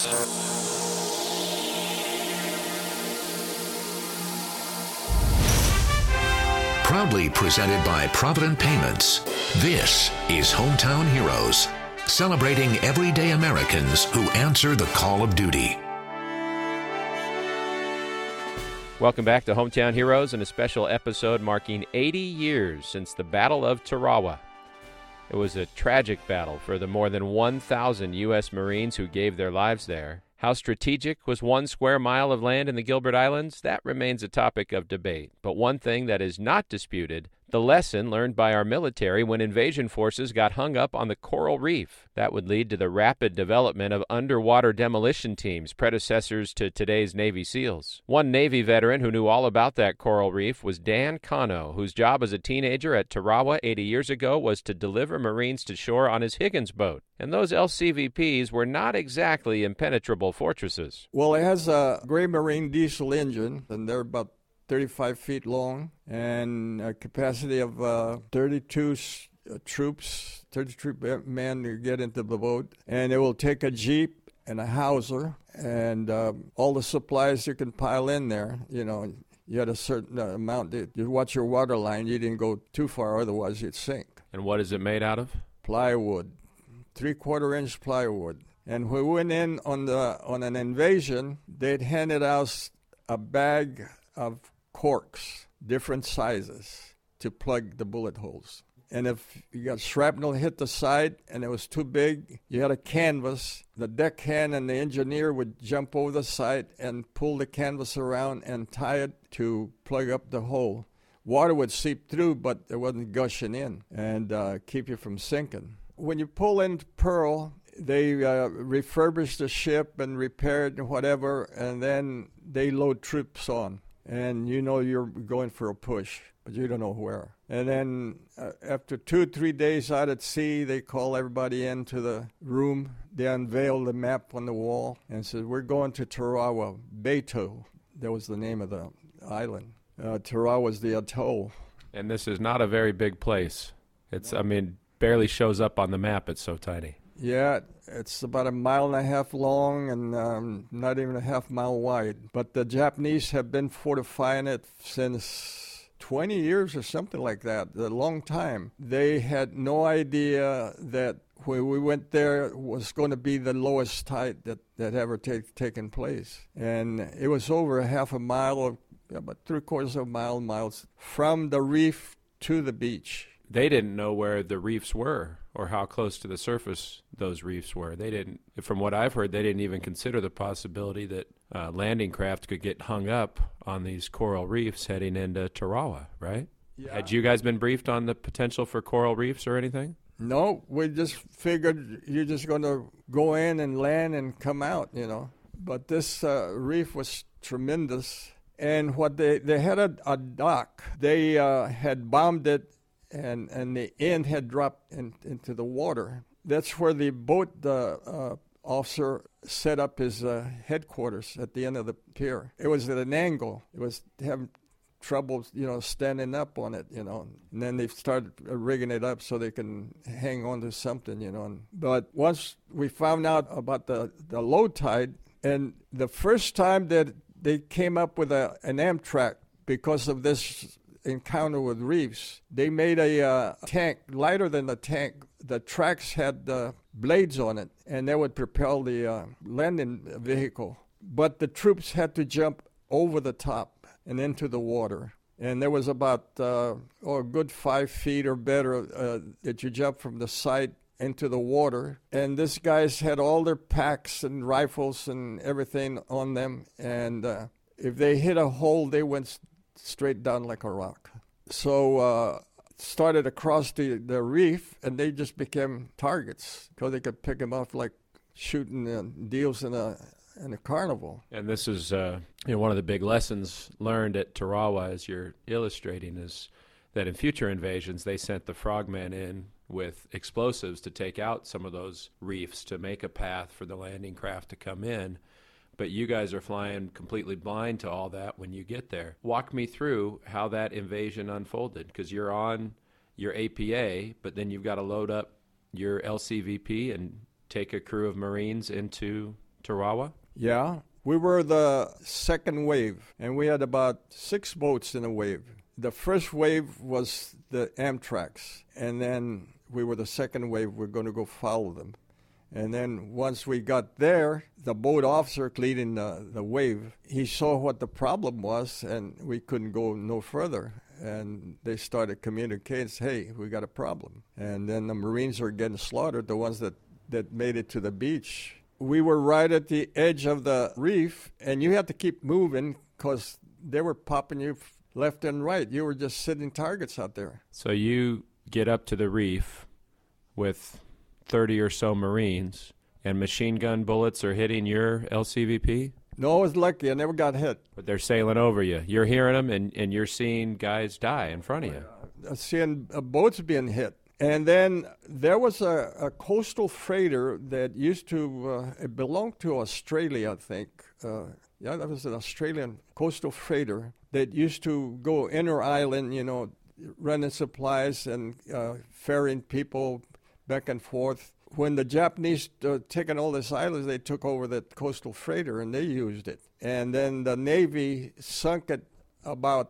Proudly presented by Provident Payments, this is Hometown Heroes, celebrating everyday Americans who answer the call of duty. Welcome back to Hometown Heroes and a special episode marking 80 years since the Battle of Tarawa. It was a tragic battle for the more than 1,000 U.S. Marines who gave their lives there. How strategic was 1 square mile of land in the Gilbert Islands? That remains a topic of debate. But one thing that is not disputed, the lesson learned by our military when invasion forces got hung up on the coral reef. That would lead to the rapid development of underwater demolition teams, predecessors to today's Navy SEALs. One Navy veteran who knew all about that coral reef was Dan Cano, whose job as a teenager at Tarawa 80 years ago was to deliver Marines to shore on his Higgins boat. And those LCVPs were not exactly impenetrable fortresses. Well, it has a Gray Marine diesel engine, and they're about 35 feet long, and a capacity of 32 troops, 32 men to get into the boat. And it will take a Jeep and a Hauser and all the supplies you can pile in there. You know, you had a certain amount. You watch your water line. You didn't go too far, otherwise you'd sink. And what is it made out of? Plywood, 3/4-inch plywood. And when we went in on an invasion, they'd handed us a bag of corks, different sizes, to plug the bullet holes. And if you got shrapnel hit the side and it was too big, you had a canvas. The deckhand and the engineer would jump over the side and pull the canvas around and tie it to plug up the hole. Water would seep through, but it wasn't gushing in and keep you from sinking. When you pull into Pearl, they refurbish the ship and repair it and whatever, and then they load troops on. And you know you're going for a push, but you don't know where. And then after 2 or 3 days out at sea, they call everybody into the room. They unveil the map on the wall and said, "We're going to Tarawa, Beto." That was the name of the island. Tarawa was the atoll. And this is not a very big place. It's, barely shows up on the map. It's so tiny. Yeah, it's about 1.5 miles long and not even a half-mile wide. But the Japanese have been fortifying it since 20 years or something like that, a long time. They had no idea that when we went there was going to be the lowest tide that ever taken place. And it was over 1/2 mile, about 3/4 miles from the reef to the beach. They didn't know where the reefs were or how close to the surface those reefs were. They didn't, from what I've heard, they didn't even consider the possibility that landing craft could get hung up on these coral reefs heading into Tarawa, right? Yeah. Had you guys been briefed on the potential for coral reefs or anything? No, we just figured you're just going to go in and land and come out, you know. But this reef was tremendous. And what they had a dock. They had bombed it, and the end had dropped into the water. That's where the boat officer set up his headquarters at the end of the pier. It was at an angle. It was having trouble, standing up on it, And then they started rigging it up so they can hang on to something, But once we found out about the low tide, and the first time that they came up with an Amtrak because of this encounter with reefs, they made a tank lighter than the tank. The tracks had blades on it, and they would propel the landing vehicle. But the troops had to jump over the top and into the water. And there was about a good 5 feet or better that you jump from the side into the water. And these guys had all their packs and rifles and everything on them. And if they hit a hole, they went straight down like a rock. So started across the reef, and they just became targets because they could pick them off like shooting deals in a carnival. And this is one of the big lessons learned at Tarawa, as you're illustrating, is that in future invasions they sent the frogmen in with explosives to take out some of those reefs to make a path for the landing craft to come in. But you guys are flying completely blind to all that when you get there. Walk me through how that invasion unfolded, because you're on your APA, but then you've got to load up your LCVP and take a crew of Marines into Tarawa? Yeah. We were the second wave, and we had about 6 boats in a wave. The first wave was the Amtrak's, and then we were the second wave. We're going to go follow them. And then once we got there, the boat officer leading the wave, he saw what the problem was, and we couldn't go no further. And they started communicating, hey, we got a problem. And then the Marines are getting slaughtered, the ones that made it to the beach. We were right at the edge of the reef, and you had to keep moving because they were popping you left and right. You were just sitting targets out there. So you get up to the reef with 30 or so Marines, and machine gun bullets are hitting your LCVP? No, I was lucky. I never got hit. But they're sailing over you. You're hearing them, and you're seeing guys die in front of you. Seeing boats being hit. And then there was a coastal freighter that used to, it belonged to Australia, I think. That was an Australian coastal freighter that used to go inter-island, running supplies and ferrying people back and forth. When the Japanese taken all these islands, they took over that coastal freighter and they used it. And then the Navy sunk it about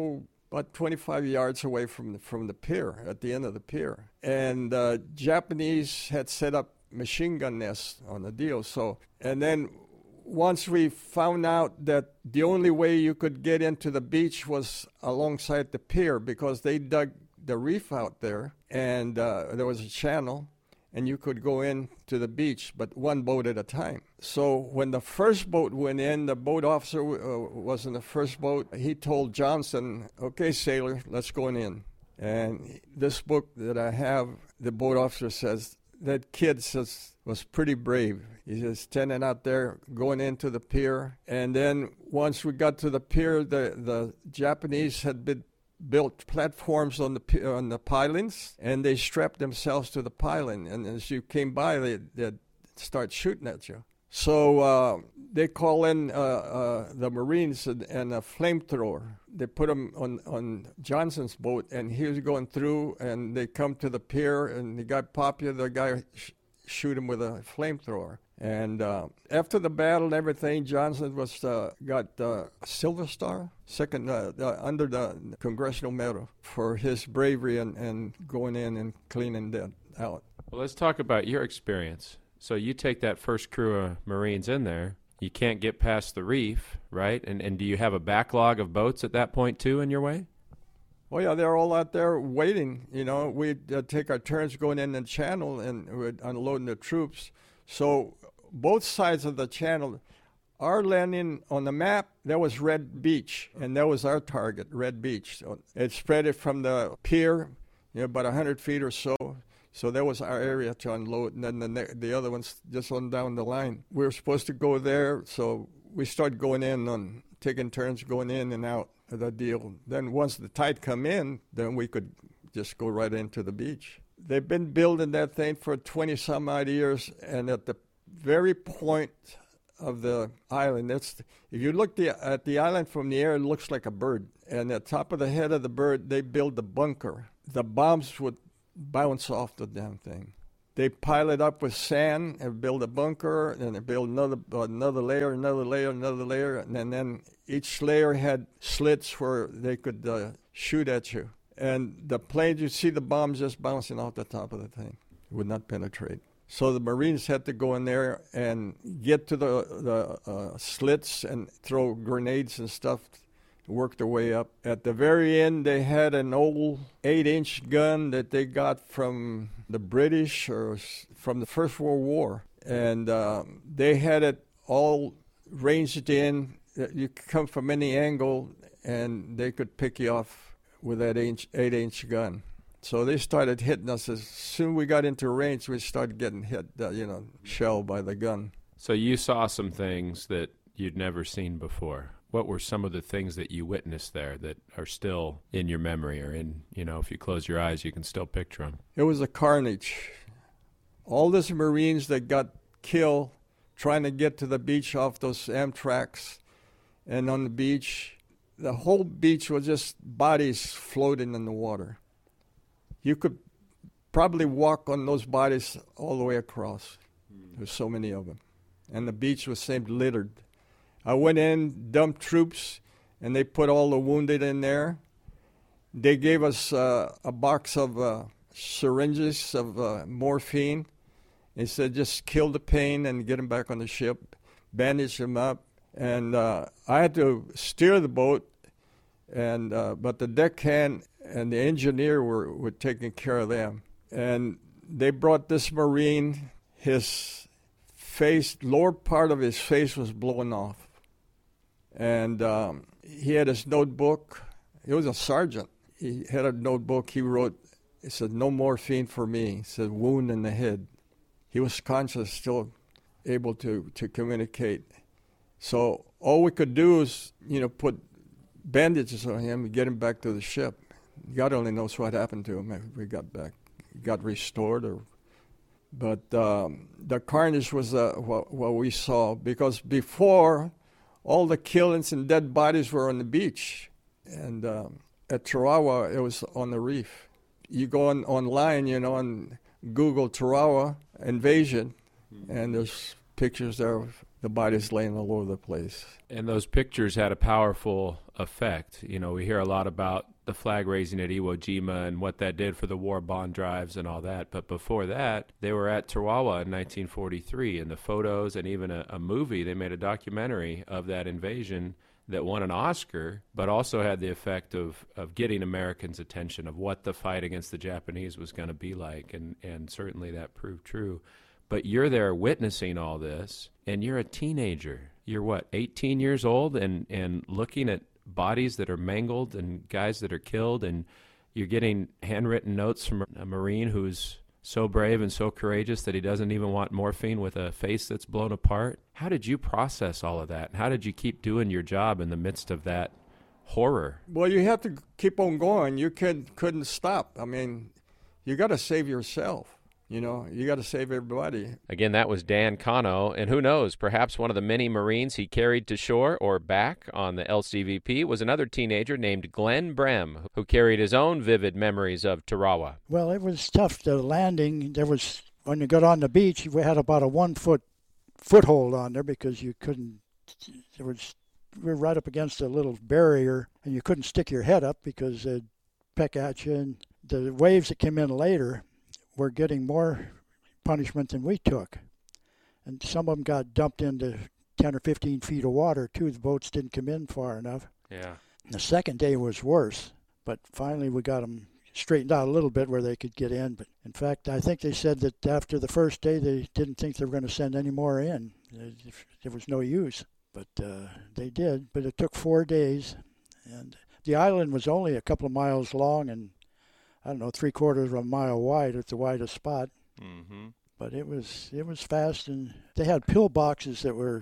25 yards away from the pier, at the end of the pier. And the Japanese had set up machine gun nests on the deal. And then once we found out that the only way you could get into the beach was alongside the pier because they dug the reef out there, and there was a channel, and you could go in to the beach, but one boat at a time. So when the first boat went in, the boat officer was in the first boat. He told Johnson, okay, sailor, let's go in. And this book that I have, the boat officer says, that kid was pretty brave. He was standing out there, going into the pier. And then once we got to the pier, the Japanese had been built platforms on the pilings, and they strapped themselves to the piling. And as you came by, they'd start shooting at you. So they call in the Marines and a flamethrower. They put him on Johnson's boat, and he was going through, and they come to the pier, and the guy pop you, the guy shoot him with a flamethrower. And after the battle and everything, Johnson got Silver Star, second under the Congressional Medal for his bravery and going in and cleaning that out. Well, let's talk about your experience. So you take that first crew of Marines in there. You can't get past the reef, right? And do you have a backlog of boats at that point, too, in your way? Oh, yeah, they're all out there waiting. We'd take our turns going in the channel and we'd unloading the troops. So both sides of the channel, our landing on the map, there was Red Beach, and that was our target, Red Beach. So it spread it from the pier, about 100 feet or so. So that was our area to unload, and then the other ones just on down the line. We were supposed to go there, so we started going in on taking turns going in and out of the deal. Then once the tide come in, then we could just go right into the beach. They've been building that thing for 20-some-odd years, and at the very point of the island, if you look at the island from the air, it looks like a bird. And at the top of the head of the bird, they build the bunker. The bombs would bounce off the damn thing. They pile it up with sand and build a bunker, and they build another layer, and then each layer had slits where they could shoot at you. And the planes, you see the bombs just bouncing off the top of the thing. It would not penetrate. So the Marines had to go in there and get to the slits and throw grenades and stuff, work their way up. At the very end, they had an old 8-inch gun that they got from the British or from the First World War. And they had it all ranged in. You could come from any angle, and they could pick you off with that 8-inch gun. So they started hitting us. As soon as we got into range, we started getting hit, shelled by the gun. So you saw some things that you'd never seen before. What were some of the things that you witnessed there that are still in your memory, or if you close your eyes, you can still picture them? It was a carnage. All these Marines that got killed trying to get to the beach off those Amtrak's, and on the beach, the whole beach was just bodies floating in the water. You could probably walk on those bodies all the way across. There's so many of them. and the beach was seemed littered. I went in, dumped troops, and they put all the wounded in there. They gave us a box of syringes of morphine. They said just kill the pain and get them back on the ship, bandage them up. And I had to steer the boat, and but the deckhand and the engineer were taking care of them. And they brought this Marine, his face, lower part of his face was blown off. And he had his notebook. He was a sergeant. He had a notebook. He wrote, he said, no morphine for me. He said, wound in the head. He was conscious, still able to communicate. So all we could do is, put bandages on him and get him back to the ship. God only knows what happened to him after we got back. He got restored. But the carnage was what we saw, because before, all the killings and dead bodies were on the beach. And at Tarawa, it was on the reef. You go online, on Google Tarawa invasion, and there's pictures there of the bodies laying all over the place. And those pictures had a powerful effect. We hear a lot about the flag raising at Iwo Jima and what that did for the war bond drives and all that. But before that, they were at Tarawa in 1943, and the photos and even a movie, they made a documentary of that invasion that won an Oscar, but also had the effect of getting Americans' attention of what the fight against the Japanese was going to be like, and certainly that proved true. But you're there witnessing all this, and you're a teenager. You're what, 18 years old, and looking at bodies that are mangled and guys that are killed, and you're getting handwritten notes from a Marine who's so brave and so courageous that he doesn't even want morphine with a face that's blown apart. How did you process all of that? How did you keep doing your job in the midst of that horror? Well, you have to keep on going. You couldn't stop. I mean, you got to save yourself. You got to save everybody. Again, that was Dan Cano, and who knows, perhaps one of the many Marines he carried to shore or back on the LCVP was another teenager named Glenn Brem, who carried his own vivid memories of Tarawa. Well, it was tough. The landing, when you got on the beach, we had about a 1 foot foothold on there because you couldn't, we were right up against a little barrier, and you couldn't stick your head up because they'd peck at you. And the waves that came in later were getting more punishment than we took. And some of them got dumped into 10 or 15 feet of water, too. The boats didn't come in far enough. Yeah. The second day was worse, but finally we got them straightened out a little bit where they could get in. But in fact, I think they said that after the first day, they didn't think they were going to send any more in. There was no use, but they did. But it took 4 days, and the island was only a couple of miles long and, I don't know, 3/4 of a mile wide at the widest spot. Mm-hmm. But it was fast, and they had pillboxes that were,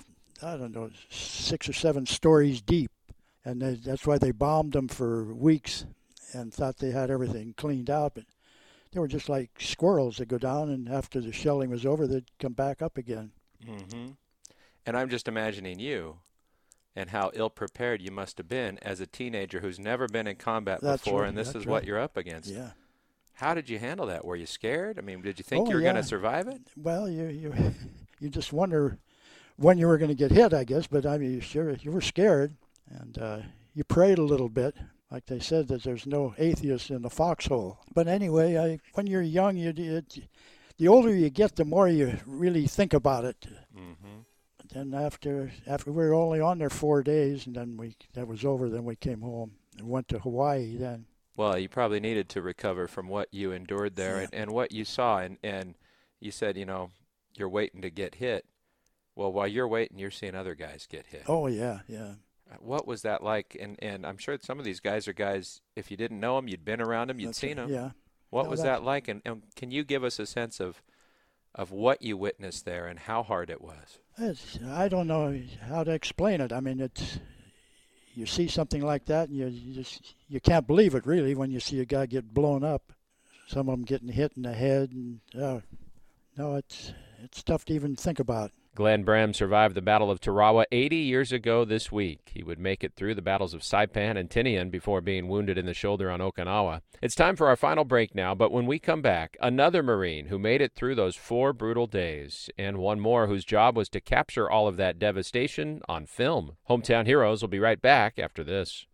6 or 7 stories deep, and that's why they bombed them for weeks and thought they had everything cleaned out. But they were just like squirrels that go down, and after the shelling was over, they'd come back up again. Mm-hmm. And I'm just imagining you and how ill-prepared you must have been as a teenager who's never been in combat before, right, and this is right. what you're up against. Yeah. How did you handle that? Were you scared? I mean, did you think you were going to survive it? Well, you just wonder when you were going to get hit, I guess. But I mean, you were scared, and you prayed a little bit. Like they said, that there's no atheist in the foxhole. But anyway, when you're young, the older you get, the more you really think about it. Mm-hmm. Then after we were only on there 4 days, and then that was over. Then we came home and went to Hawaii. Then. Well, you probably needed to recover from what you endured there, Yeah. and what you saw, and you said, you're waiting to get hit. Well, while you're waiting, you're seeing other guys get hit. Oh yeah. What was that like? And I'm sure some of these guys are guys, if you didn't know them, you'd been around them, you'd seen them. Yeah. What was that like? And can you give us a sense of what you witnessed there and how hard it was? I don't know how to explain it. I mean, you see something like that, and you can't believe it really when you see a guy get blown up. Some of them getting hit in the head, and no, it's tough to even think about. Glenn Brehm survived the Battle of Tarawa 80 years ago this week. He would make it through the battles of Saipan and Tinian before being wounded in the shoulder on Okinawa. It's time for our final break now, but when we come back, another Marine who made it through those 4 brutal days, and one more whose job was to capture all of that devastation on film. Hometown Heroes will be right back after this.